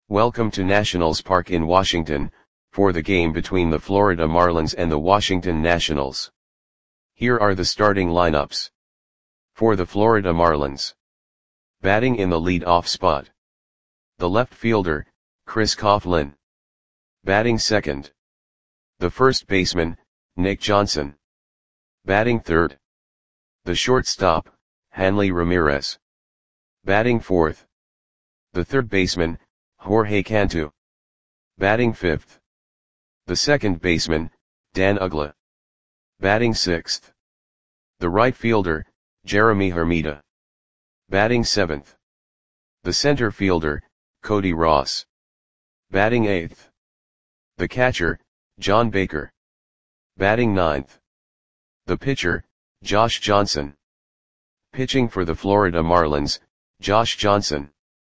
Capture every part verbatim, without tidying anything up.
Welcome to Nationals Park in Washington, for the game between the Florida Marlins and the Washington Nationals. Here are the starting lineups. For the Florida Marlins. Batting in the lead-off spot. The left fielder, Chris Coghlan. Batting second. The first baseman, Nick Johnson. Batting third. The shortstop, Hanley Ramirez. Batting fourth. The third baseman, Jorge Cantu. Batting fifth. The second baseman, Dan Uggla. Batting sixth. The right fielder, Jeremy Hermida. Batting seventh. The center fielder, Cody Ross. Batting eighth. The catcher, John Baker. Batting ninth. The pitcher, Josh Johnson. Pitching for the Florida Marlins, Josh Johnson.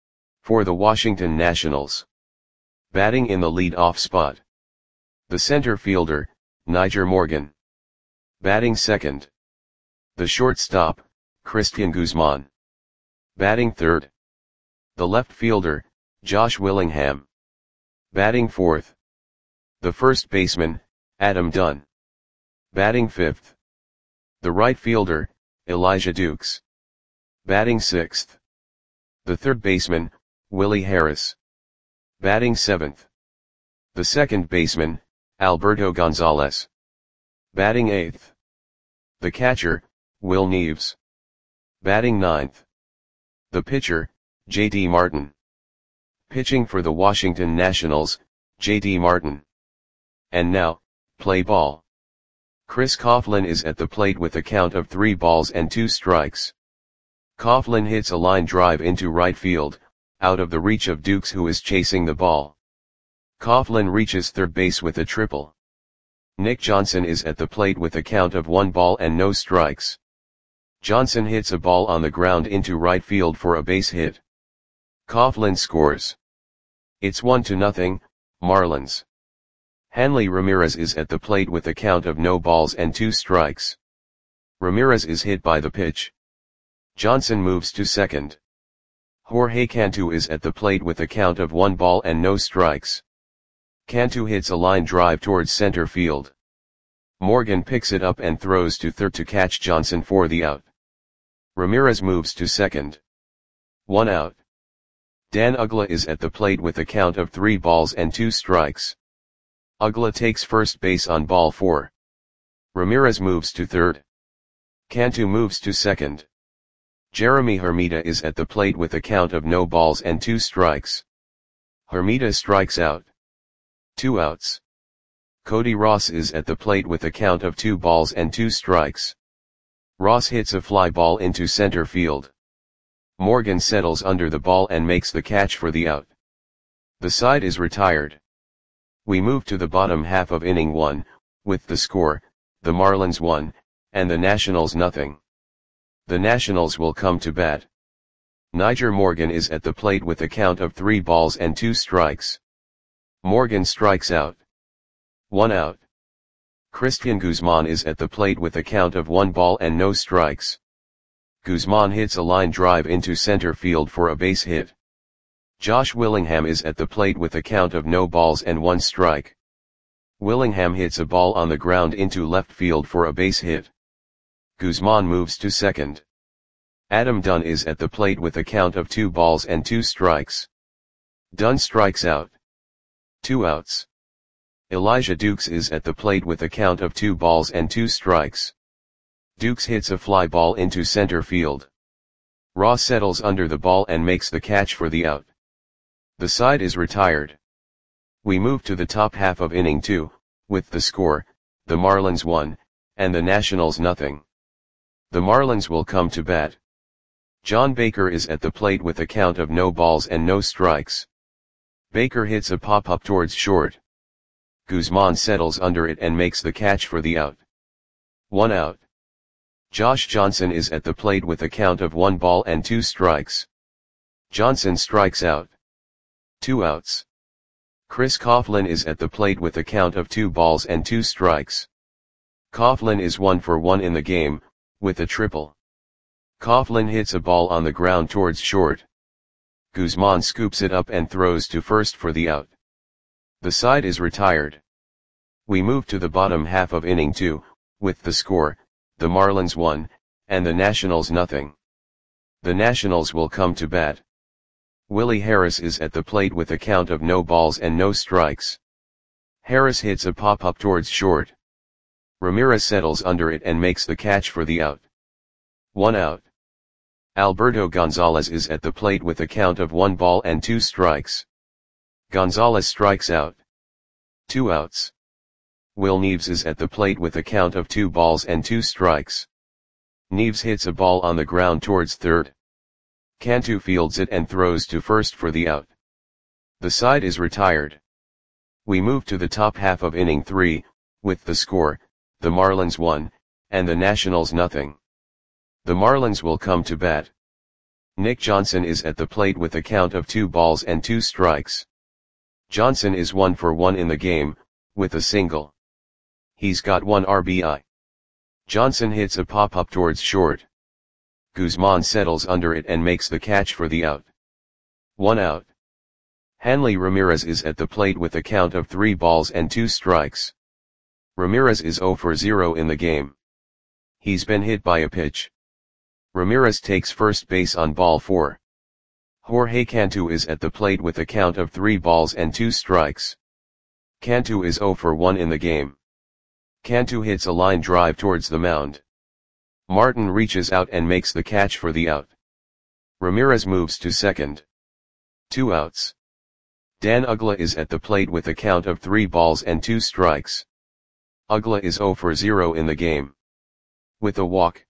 For the Washington Nationals. Batting in the lead-off spot. The center fielder, Nyjer Morgan. Batting second. The shortstop, Cristian Guzman. Batting third. The left fielder, Josh Willingham. Batting fourth. The first baseman, Adam Dunn. Batting fifth. The right fielder, Elijah Dukes. Batting sixth. The third baseman, Willie Harris. Batting seventh. The second baseman, Alberto Gonzalez. Batting eighth. The catcher, Will Neves. Batting ninth. The pitcher, J D Martin. Pitching for the Washington Nationals, J D Martin. And now, play ball. Chris Coghlan is at the plate with a count of three balls and two strikes. Coghlan hits a line drive into right field, out of the reach of Dukes, who is chasing the ball. Coghlan reaches third base with a triple. Nick Johnson is at the plate with a count of one ball and no strikes. Johnson hits a ball on the ground into right field for a base hit. Coghlan scores. It's one to nothing, Marlins. Hanley Ramirez is at the plate with a count of no balls and two strikes. Ramirez is hit by the pitch. Johnson moves to second. Jorge Cantu is at the plate with a count of one ball and no strikes. Cantu hits a line drive towards center field. Morgan picks it up and throws to third to catch Johnson for the out. Ramirez moves to second. One out. Dan Uggla is at the plate with a count of three balls and two strikes. Uggla takes first base on ball four. Ramirez moves to third. Cantu moves to second. Jeremy Hermida is at the plate with a count of no balls and two strikes. Hermida strikes out. Two outs. Cody Ross is at the plate with a count of two balls and two strikes. Ross hits a fly ball into center field. Morgan settles under the ball and makes the catch for the out. The side is retired. We move to the bottom half of inning one, with the score, the Marlins one, and the Nationals nothing. The Nationals will come to bat. Nyjer Morgan is at the plate with a count of three balls and two strikes. Morgan strikes out. One out. Cristian Guzman is at the plate with a count of one ball and no strikes. Guzman hits a line drive into center field for a base hit. Josh Willingham is at the plate with a count of no balls and one strike. Willingham hits a ball on the ground into left field for a base hit. Guzman moves to second. Adam Dunn is at the plate with a count of two balls and two strikes. Dunn strikes out. Two outs. Elijah Dukes is at the plate with a count of two balls and two strikes. Dukes hits a fly ball into center field. Ross settles under the ball and makes the catch for the out. The side is retired. We move to the top half of inning two, with the score, the Marlins one, and the Nationals nothing. The Marlins will come to bat. John Baker is at the plate with a count of no balls and no strikes. Baker hits a pop-up towards short. Guzman settles under it and makes the catch for the out. One out. Josh Johnson is at the plate with a count of one ball and two strikes. Johnson strikes out. Two outs. Chris Coghlan is at the plate with a count of two balls and two strikes. Coghlan is one for one in the game, with a triple. Coghlan hits a ball on the ground towards short. Guzman scoops it up and throws to first for the out. The side is retired. We move to the bottom half of inning two, with the score, the Marlins one, and the Nationals nothing. The Nationals will come to bat. Willie Harris is at the plate with a count of no balls and no strikes. Harris hits a pop-up towards short. Ramirez settles under it and makes the catch for the out. One out. Alberto Gonzalez is at the plate with a count of one ball and two strikes. Gonzalez strikes out. Two outs. Will Neves is at the plate with a count of two balls and two strikes. Neves hits a ball on the ground towards third. Cantu fields it and throws to first for the out. The side is retired. We move to the top half of inning three, with the score, the Marlins one, and the Nationals nothing. The Marlins will come to bat. Nick Johnson is at the plate with a count of two balls and two strikes. Johnson is one for one in the game, with a single. He's got one R B I. Johnson hits a pop-up towards short. Guzman settles under it and makes the catch for the out. One out. Hanley Ramirez is at the plate with a count of three balls and two strikes. Ramirez is zero for zero in the game. He's been hit by a pitch. Ramirez takes first base on ball four. Jorge Cantu is at the plate with a count of three balls and two strikes. Cantu is zero for one in the game. Cantu hits a line drive towards the mound. Martin reaches out and makes the catch for the out. Ramirez moves to second. Two outs. Dan Uggla is at the plate with a count of three balls and two strikes. Uggla is zero for zero in the game. With a walk.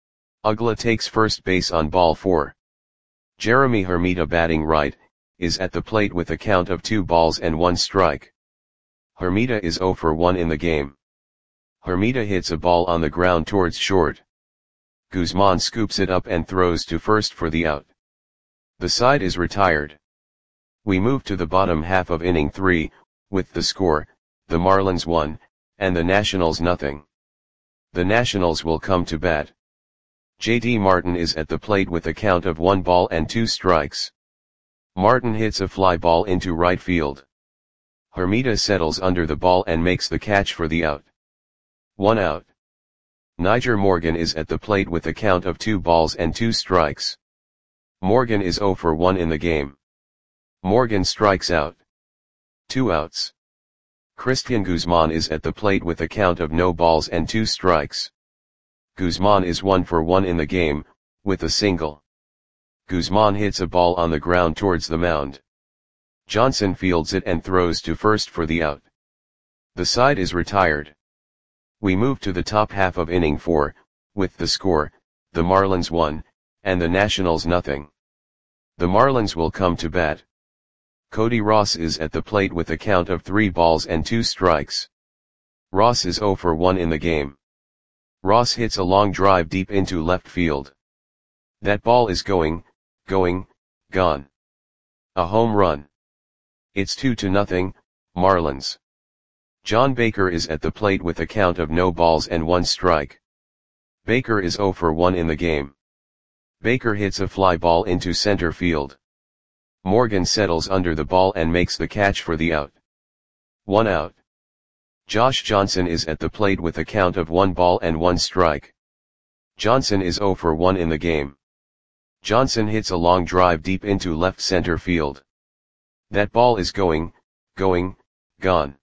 Uggla takes first base on ball four. Jeremy Hermida, batting right, is at the plate with a count of two balls and one strike. Hermida is zero for one in the game. Hermida hits a ball on the ground towards short. Guzman scoops it up and throws to first for the out. The side is retired. We move to the bottom half of inning three, with the score, the Marlins one, and the Nationals nothing. The Nationals will come to bat. J D Martin is at the plate with a count of one ball and two strikes. Martin hits a fly ball into right field. Hermida settles under the ball and makes the catch for the out. One out. Niger Morgan is at the plate with a count of two balls and two strikes. Morgan is zero for one in the game. Morgan strikes out. Two outs. Christian Guzman is at the plate with a count of no balls and two strikes. Guzman is one for one in the game, with a single. Guzman hits a ball on the ground towards the mound. Johnson fields it and throws to first for the out. The side is retired. We move to the top half of inning four, with the score, the Marlins one, and the Nationals nothing. The Marlins will come to bat. Cody Ross is at the plate with a count of three balls and two strikes. Ross is zero for one in the game. Ross hits a long drive deep into left field. That ball is going, going, gone. A home run. It's two to nothing, Marlins. John Baker is at the plate with a count of no balls and one strike. Baker is zero for one in the game. Baker hits a fly ball into center field. Morgan settles under the ball and makes the catch for the out. One out. Josh Johnson is at the plate with a count of one ball and one strike. Johnson is zero for one in the game. Johnson hits a long drive deep into left center field. That ball is going, going, gone.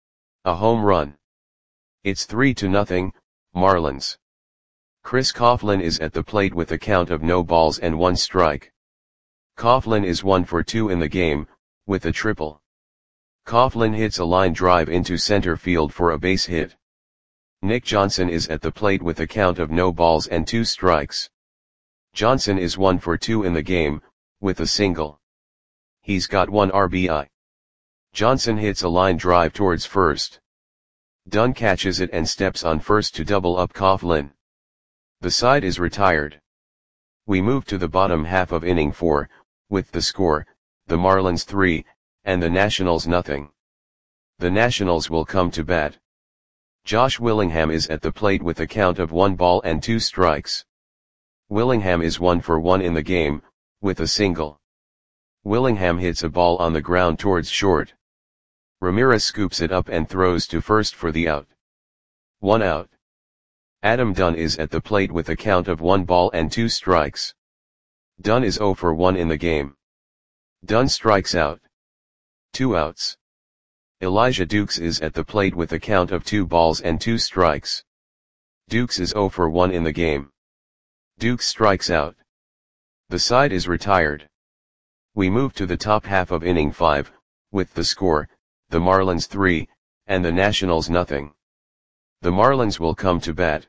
A home run. It's three to nothing, Marlins. Chris Coughlin is at the plate with a count of no balls and one strike. Coughlin is one for two in the game, with a triple. Coughlin hits a line drive into center field for a base hit. Nick Johnson is at the plate with a count of no balls and two strikes. Johnson is one for two in the game, with a single. He's got one R B I. Johnson hits a line drive towards first. Dunn catches it and steps on first to double up Coughlin. The side is retired. We move to the bottom half of inning four, with the score, the Marlins three, and the Nationals nothing. The Nationals will come to bat. Josh Willingham is at the plate with a count of one ball and two strikes. Willingham is one for one in the game, with a single. Willingham hits a ball on the ground towards short. Ramirez scoops it up and throws to first for the out. One out. Adam Dunn is at the plate with a count of one ball and two strikes. Dunn is zero for one in the game. Dunn strikes out. Two outs. Elijah Dukes is at the plate with a count of two balls and two strikes. Dukes is zero for one in the game. Dukes strikes out. The side is retired. We move to the top half of inning five, with the score, the Marlins three, and the Nationals nothing. The Marlins will come to bat.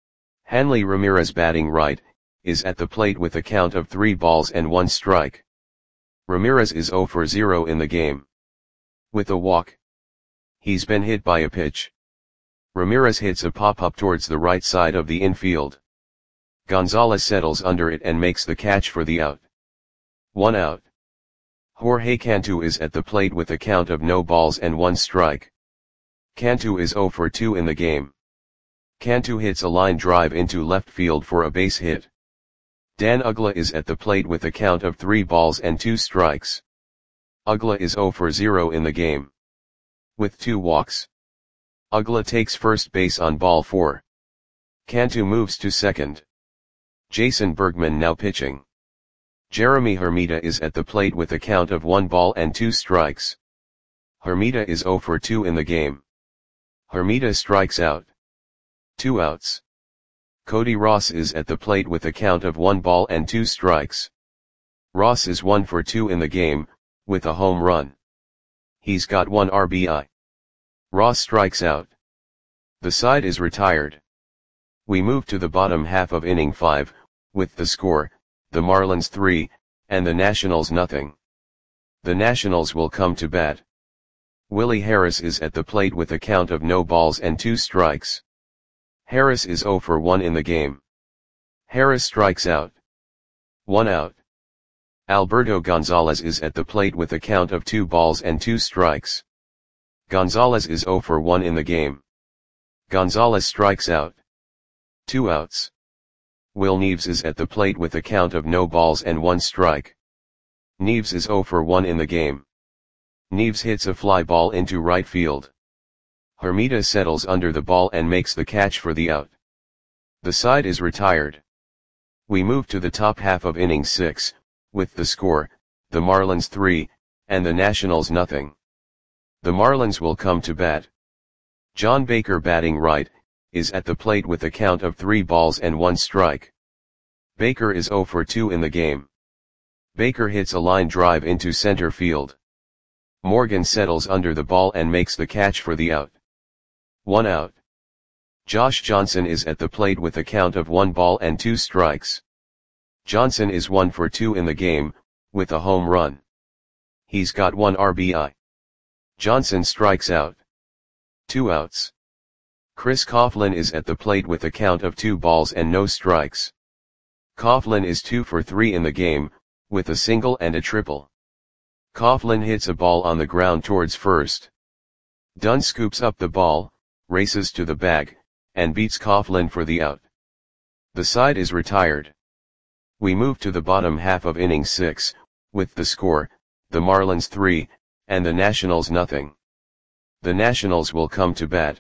Hanley Ramirez, batting right, is at the plate with a count of three balls and one strike. Ramirez is zero for zero in the game. With a walk. He's been hit by a pitch. Ramirez hits a pop-up towards the right side of the infield. Gonzalez settles under it and makes the catch for the out. One out. Jorge Cantu is at the plate with a count of no balls and one strike. Cantu is zero for two in the game. Cantu hits a line drive into left field for a base hit. Dan Uggla is at the plate with a count of three balls and two strikes. Uggla is zero for zero in the game. With two walks. Uggla takes first base on ball four. Cantu moves to second. Jason Bergman now pitching. Jeremy Hermida is at the plate with a count of one ball and two strikes. Hermida is zero for two in the game. Hermida strikes out. Two outs. Cody Ross is at the plate with a count of one ball and two strikes. Ross is one for two in the game, with a home run. He's got one R B I. Ross strikes out. The side is retired. We move to the bottom half of inning five, with the score, the Marlins three, and the Nationals nothing. The Nationals will come to bat. Willie Harris is at the plate with a count of no balls and two strikes. Harris is zero for one in the game. Harris strikes out. One out. Alberto Gonzalez is at the plate with a count of two balls and two strikes. Gonzalez is zero for one in the game. Gonzalez strikes out. Two outs. Will Neves is at the plate with a count of no balls and one strike. Neves is zero for one in the game. Neves hits a fly ball into right field. Hermida settles under the ball and makes the catch for the out. The side is retired. We move to the top half of inning six, with the score, the Marlins three, and the Nationals nothing. The Marlins will come to bat. John Baker, batting right, is at the plate with a count of three balls and one strike. Baker is zero for two in the game. Baker hits a line drive into center field. Morgan settles under the ball and makes the catch for the out. One out. Josh Johnson is at the plate with a count of one ball and two strikes. Johnson is one for two in the game, with a home run. He's got one R B I. Johnson strikes out. Two outs. Chris Coughlin is at the plate with a count of two balls and no strikes. Coughlin is two for three in the game, with a single and a triple. Coughlin hits a ball on the ground towards first. Dunn scoops up the ball, races to the bag, and beats Coughlin for the out. The side is retired. We move to the bottom half of inning six, with the score, the Marlins three, and the Nationals nothing. The Nationals will come to bat.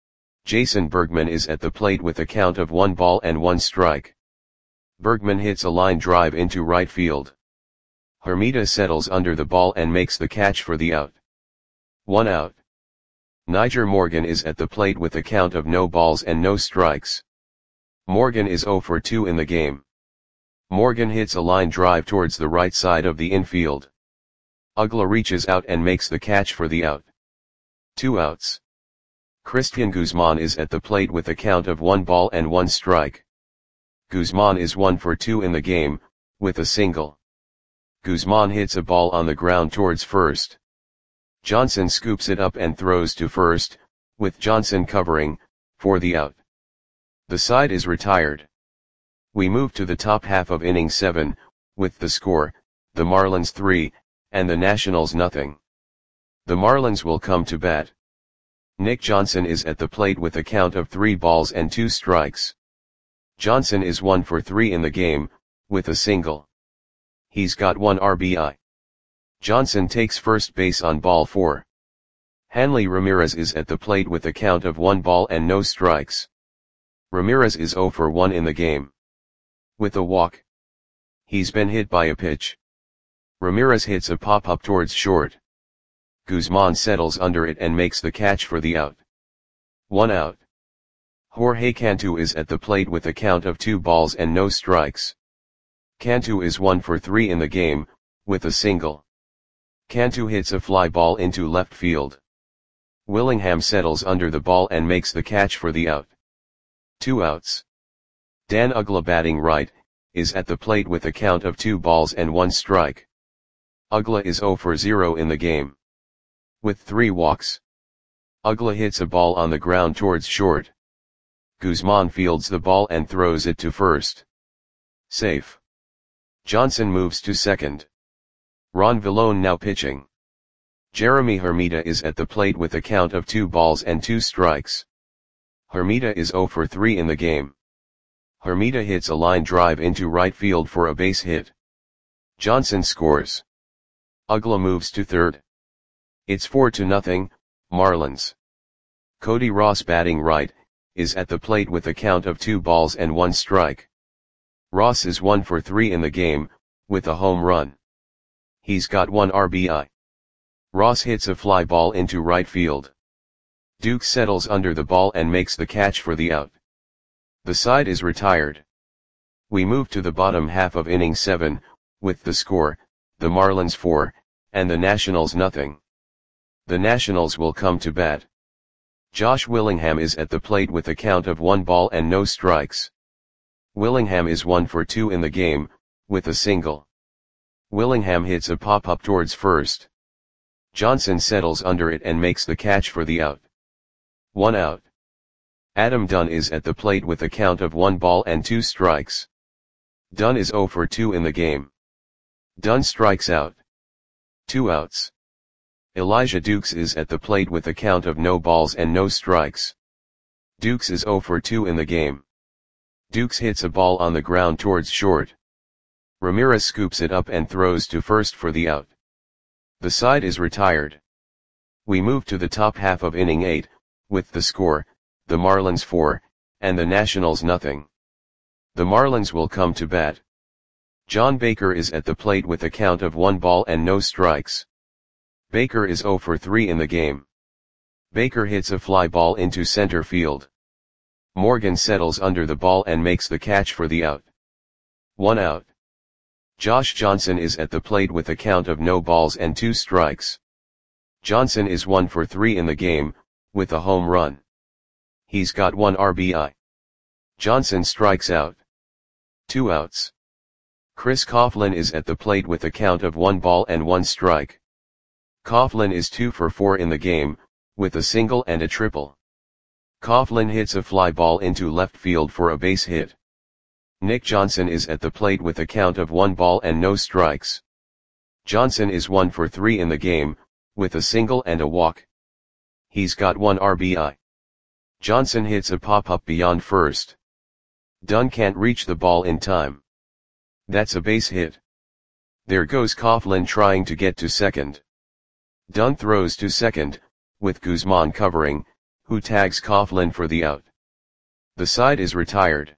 Jason Bergman is at the plate with a count of one ball and one strike. Bergman hits a line drive into right field. Hermida settles under the ball and makes the catch for the out. One out. Niger Morgan is at the plate with a count of no balls and no strikes. Morgan is zero for two in the game. Morgan hits a line drive towards the right side of the infield. Uggla reaches out and makes the catch for the out. Two outs. Christian Guzman is at the plate with a count of one ball and one strike. Guzman is one for two in the game, with a single. Guzman hits a ball on the ground towards first. Johnson scoops it up and throws to first, with Johnson covering, for the out. The side is retired. We move to the top half of inning seven, with the score, the Marlins three, and the Nationals nothing. The Marlins will come to bat. Nick Johnson is at the plate with a count of three balls and two strikes. Johnson is one for three in the game, with a single. He's got one R B I. Johnson takes first base on ball four. Hanley Ramirez is at the plate with a count of one ball and no strikes. Ramirez is zero for one in the game. With a walk. He's been hit by a pitch. Ramirez hits a pop-up towards short. Guzman settles under it and makes the catch for the out. One out. Jorge Cantu is at the plate with a count of two balls and no strikes. Cantu is one for three in the game, with a single. Cantu hits a fly ball into left field. Willingham settles under the ball and makes the catch for the out. Two outs. Dan Uggla, batting right, is at the plate with a count of two balls and one strike. Uggla is zero for zero in the game. With three walks. Uggla hits a ball on the ground towards short. Guzman fields the ball and throws it to first. Safe. Johnson moves to second. Ron Villone now pitching. Jeremy Hermida is at the plate with a count of two balls and two strikes. Hermida is zero for three in the game. Hermida hits a line drive into right field for a base hit. Johnson scores. Uggla moves to third. It's four to nothing, Marlins. Cody Ross, batting right, is at the plate with a count of two balls and one strike. Ross is one for three in the game, with a home run. He's got one R B I. Ross hits a fly ball into right field. Duke settles under the ball and makes the catch for the out. The side is retired. We move to the bottom half of inning seven, with the score, the Marlins four, and the Nationals nothing. The Nationals will come to bat. Josh Willingham is at the plate with a count of one ball and no strikes. Willingham is one for two in the game, with a single. Willingham hits a pop-up towards first. Johnson settles under it and makes the catch for the out. One out. Adam Dunn is at the plate with a count of one ball and two strikes. Dunn is zero for two in the game. Dunn strikes out. Two outs. Elijah Dukes is at the plate with a count of no balls and no strikes. Dukes is zero for two in the game. Dukes hits a ball on the ground towards short. Ramirez scoops it up and throws to first for the out. The side is retired. We move to the top half of inning eight, with the score, the Marlins four, and the Nationals nothing. The Marlins will come to bat. John Baker is at the plate with a count of one ball and no strikes. Baker is zero for three in the game. Baker hits a fly ball into center field. Morgan settles under the ball and makes the catch for the out. One out. Josh Johnson is at the plate with a count of no balls and two strikes. Johnson is one for three in the game, with a home run. He's got one R B I. Johnson strikes out. Two outs. Chris Coughlin is at the plate with a count of one ball and one strike. Coughlin is two for four in the game, with a single and a triple. Coughlin hits a fly ball into left field for a base hit. Nick Johnson is at the plate with a count of one ball and no strikes. Johnson is one for three in the game, with a single and a walk. He's got one R B I. Johnson hits a pop-up beyond first. Dunn can't reach the ball in time. That's a base hit. There goes Coughlin trying to get to second. Dunn throws to second, with Guzman covering, who tags Coughlin for the out. The side is retired.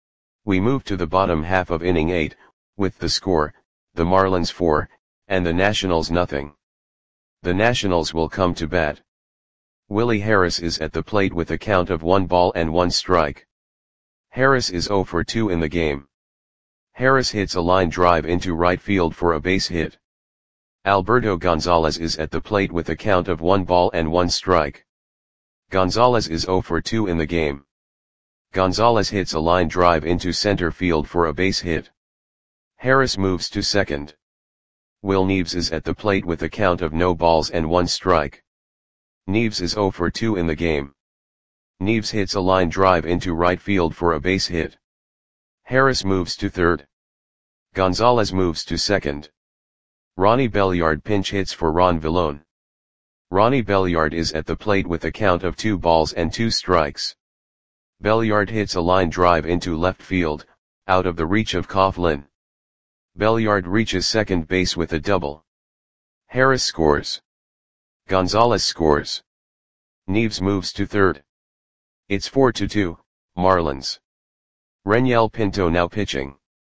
We move to the bottom half of inning eight, with the score, the Marlins four, and the Nationals nothing. The Nationals will come to bat. Willie Harris is at the plate with a count of one ball and one strike. Harris is zero for two in the game. Harris hits a line drive into right field for a base hit. Alberto Gonzalez is at the plate with a count of one ball and one strike. Gonzalez is zero for two in the game. Gonzalez hits a line drive into center field for a base hit. Harris moves to second. Will Neves is at the plate with a count of no balls and one strike. Neves is zero for two in the game. Neves hits a line drive into right field for a base hit. Harris moves to third. Gonzalez moves to second. Ronnie Belliard pinch hits for Ron Villone. Ronnie Belliard is at the plate with a count of two balls and two strikes. Belliard hits a line drive into left field, out of the reach of Coughlin. Belliard reaches second base with a double. Harris scores. Gonzalez scores. Neves moves to third. It's four to two, Marlins. Reniel Pinto now pitching.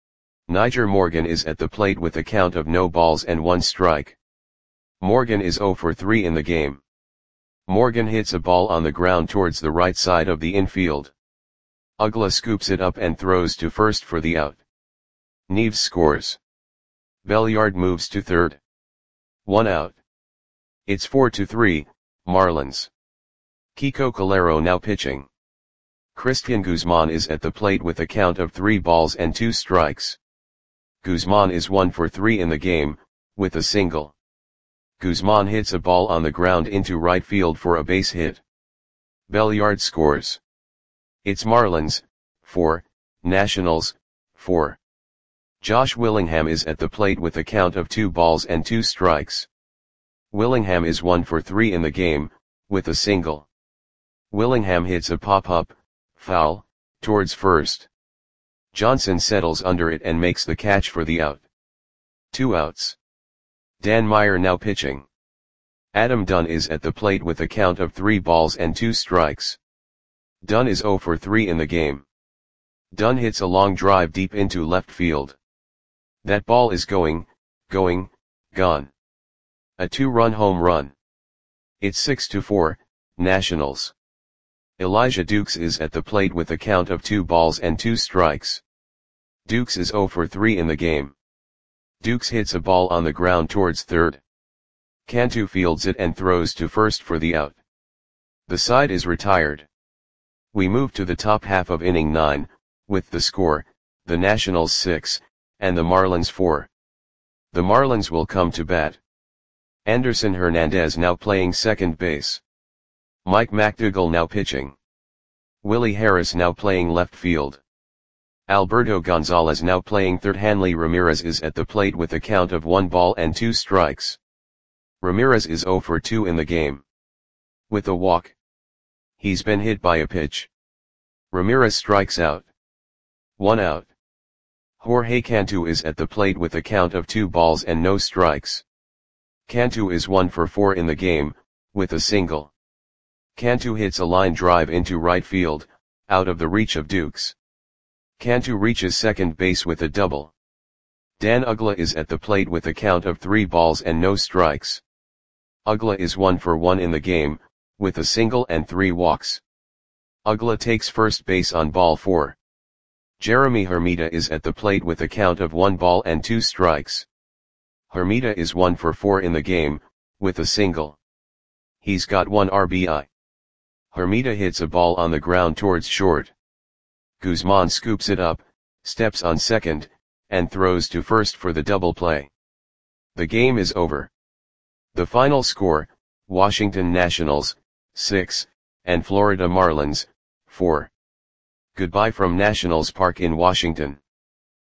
Nyjer Morgan is at the plate with a count of no balls and one strike. Morgan is zero for three in the game. Morgan hits a ball on the ground towards the right side of the infield. Uggla scoops it up and throws to first for the out. Neves scores. Belliard moves to third. One out. It's four to three, Marlins. Kiko Calero now pitching. Christian Guzman is at the plate with a count of three balls and two strikes. Guzman is one for three in the game, with a single. Guzman hits a ball on the ground into right field for a base hit. Belliard scores. It's Marlins, four, Nationals, four. Josh Willingham is at the plate with a count of two balls and two strikes. Willingham is one for three in the game, with a single. Willingham hits a pop-up, foul, towards first. Johnson settles under it and makes the catch for the out. Two outs. Dan Meyer now pitching. Adam Dunn is at the plate with a count of three balls and two strikes. Dunn is zero for three in the game. Dunn hits a long drive deep into left field. That ball is going, going, gone. A two-run home run. It's six to four, Nationals. Elijah Dukes is at the plate with a count of two balls and two strikes. Dukes is zero for three in the game. Dukes hits a ball on the ground towards third. Cantu fields it and throws to first for the out. The side is retired. We move to the top half of inning nine, with the score, the Nationals six, and the Marlins four. The Marlins will come to bat. Anderson Hernandez now playing second base. Mike McDougall now pitching. Willie Harris now playing left field. Alberto Gonzalez now playing third. Hanley Ramirez is at the plate with a count of one ball and two strikes. Ramirez is zero for two in the game. With a walk. He's been hit by a pitch. Ramirez strikes out. One out. Jorge Cantu is at the plate with a count of two balls and no strikes. Cantu is one for four in the game, with a single. Cantu hits a line drive into right field, out of the reach of Dukes. Cantu reaches second base with a double. Dan Uggla is at the plate with a count of three balls and no strikes. Uggla is one for one in the game, with a single and three walks. Uggla takes first base on ball four. Jeremy Hermida is at the plate with a count of one ball and two strikes. Hermida is one for four in the game, with a single. He's got one R B I. Hermida hits a ball on the ground towards short. Guzman scoops it up, steps on second, and throws to first for the double play. The game is over. The final score, Washington Nationals, six, and Florida Marlins, four. Goodbye from Nationals Park in Washington.